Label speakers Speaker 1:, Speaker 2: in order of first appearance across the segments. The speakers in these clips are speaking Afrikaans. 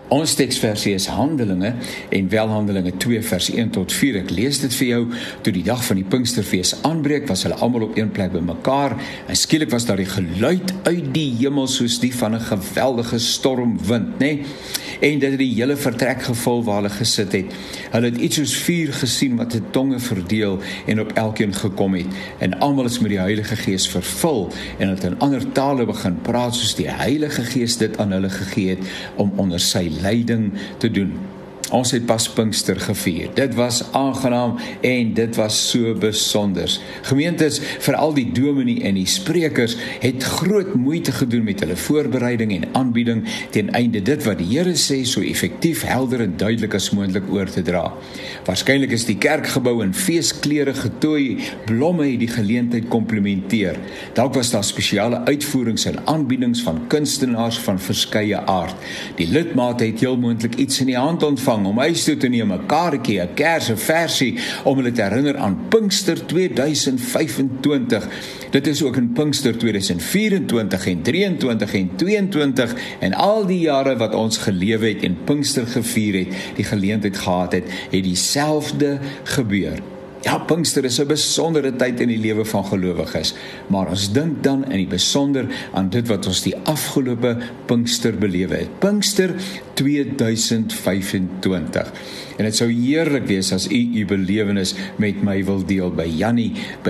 Speaker 1: Ons teksversie is Handelinge en wel Handelinge 2 vers 1 tot 4. Ek lees dit vir jou. Toe die dag van die Pinksterfees aanbreek, was hulle almal op een plek bymekaar en skielik was daar die geluid uit die hemel soos die van 'n geweldige stormwind, nê? En dit het die hele vertrek gevul waar hulle gesit het. Hulle het iets soos vuur gesien wat in tonge verdeel en op elkeen gekom het. En almal is met die Heilige Gees vervul en het in ander tale begin praat soos die Heilige Gees dit aan hulle gegee het om onder sy leiding te doen. Ons het pas Pinkster gevier. Dit was aangenaam en dit was so besonders. Gemeentes, veral die dominee en die sprekers, het groot moeite gedoen met hulle voorbereiding en aanbieding ten einde dit wat die Here sê so effektief, helder en duidelik as moontlik oor te dra. Waarskynlik is die kerkgebou in feesklere getooi, blomme het die geleentheid komplementeer. Dalk was daar spesiale uitvoerings en aanbiedings van kunstenaars van verskeie aard. Die lidmate het heel moontlik iets in die hand ontvang om huis toe te neem, 'n kaartjie, 'n kers, 'n versie, om hulle te herinner aan Pinkster 2025. Dit is ook in Pinkster 2024 en 23 en 22 en al die jare wat ons gelewe het en Pinkster gevier het, die geleentheid gehad het dieselfde gebeur. Ja, Pinkster is 'n besondere tyd in die lewe van gelowiges, maar ons dink dan in die besonder aan dit wat ons die afgelope Pinkster belewe het. Pinkster 2025. En dit sou heerlik wees as u belewenis met my wil deel by Jannie by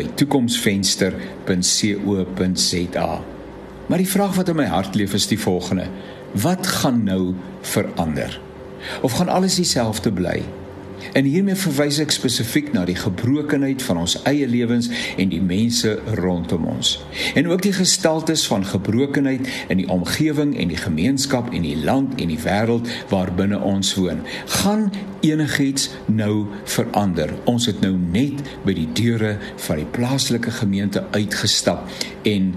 Speaker 1: toekomsvenster.co.za. Maar die vraag wat in my hart leef is die volgende: wat gaan nou verander? Of gaan alles dieselfde bly? En hiermee verwys ek spesifiek na die gebrokenheid van ons eie lewens en die mense rondom ons. En ook die gestaltes van gebrokenheid in die omgewing en die gemeenskap en die land en die wêreld waarbinne ons woon. Gaan enigiets nou verander? Ons het nou net by die deure van die plaaslike gemeente uitgestap en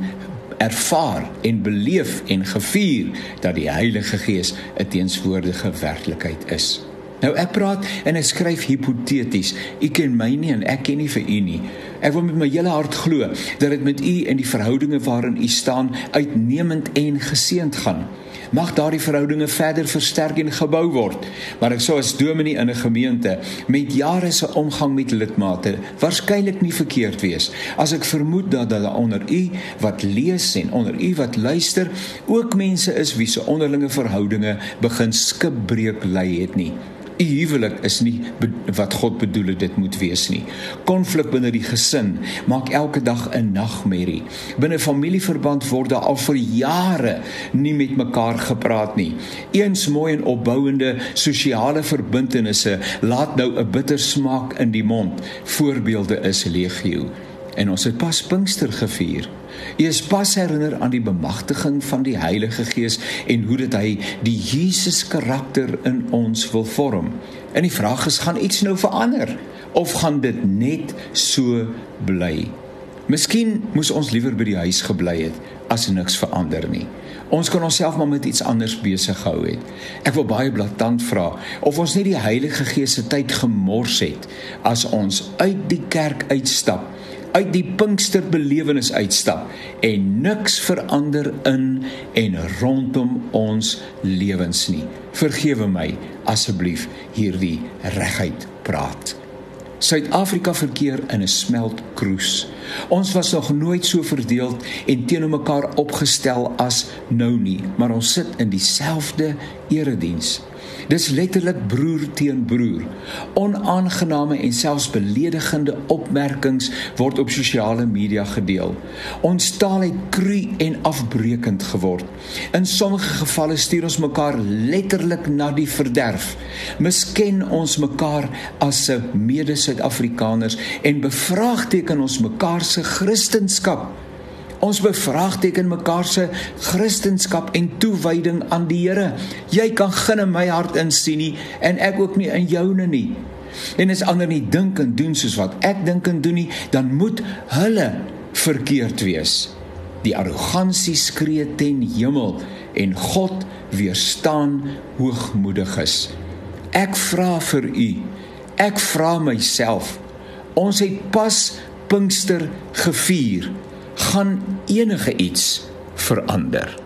Speaker 1: ervaar en beleef en gevier dat die Heilige Gees 'n teenswoordige werklikheid is. Nou ek praat en ek skryf hipoteties. U ken my nie en ek ken nie vir u nie. Ek wil met my hele hart glo dat dit met u en die verhoudinge waarin u staan uitnemend en geseënd gaan. Mag daardie verhoudinge verder versterk en gebou word. Maar ek sou as dominee in 'n gemeente met jare se omgang met lidmate waarskynlik nie verkeerd wees as ek vermoed dat daar onder u wat lees en onder u wat luister ook mense is wie se onderlinge verhoudinge begin skipbreuk ly het nie. U huwelik is nie wat God bedoel het dit moet wees nie. Konflik binne die gesin maak elke dag 'n nagmerrie. Binne familieverband word daar al vir jare nie met mekaar gepraat nie. Eens mooi en opbouende sosiale verbintenisse laat nou 'n bitter smaak in die mond. Voorbeelde is legio. En ons het pas Pinkster gevier. U is pas herinner aan die bemagtiging van die Heilige Gees en hoe dit hy die Jesus karakter in ons wil vorm. En die vraag is, gaan iets nou verander? Of gaan dit net so bly? Miskien moes ons liewer by die huis gebly het as niks verander nie. Ons kan onsself maar met iets anders besig gehou het. Ek wil baie blaatant vra of ons nie die Heilige Gees se tyd gemors het as ons uit die kerk uitstap, uit die Pinksterbelewenis uitstap en niks verander in en rondom ons lewens nie. Vergewe my asseblief hierdie reguit praat. Suid-Afrika verkeer in 'n smeltkroes. Ons was nog nooit so verdeeld en teenoor mekaar opgestel as nou nie, maar ons sit in dieselfde erediens. Dis letterlik broer teen broer. Onaangename en selfs beledigende opmerkings word op sosiale media gedeel. Ons taal het kru en afbreekend geword. In sommige gevalle stuur ons mekaar letterlik na die verderf. Misken ons mekaar as se mede-Suid-Afrikaners en bevraagteken ons mekaar se Christendom. Ons bevraagteken mekaar se Christendom en toewyding aan die Here. Jy kan geen in my hart insien nie en ek ook nie in joune nie. En as ander nie dink en doen soos wat ek dink en doen nie, dan moet hulle verkeerd wees. Die arrogansie skree ten hemel en God weerstaan hoogmoediges. Ek vra vir u, ek vra myself, ons het pas Pinkster gevier. Gaan enige iets verander?